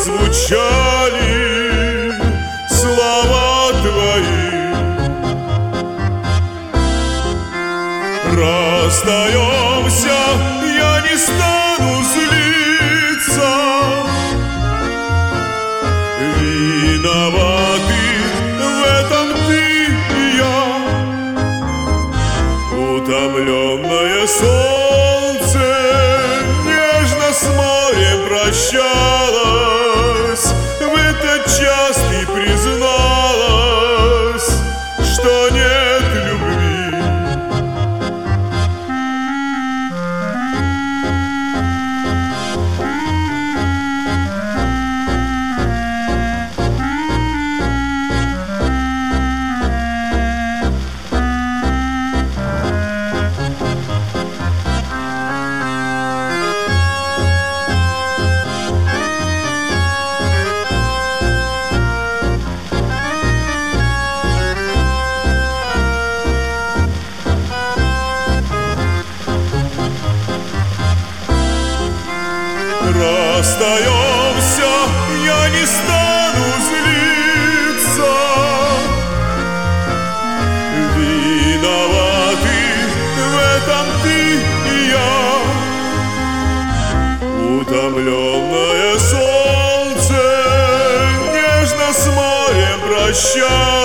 прозвучали слова твои. Расстаемся, я не стану злиться. Виноваты в этом ты и я. Утомленное солнце нежно с морем прощалось. В этот час ты призналась, что нет любви. Расстаемся, я не стану злиться. Виноваты в этом ты и я. Утомленное солнце нежно с морем прощалось.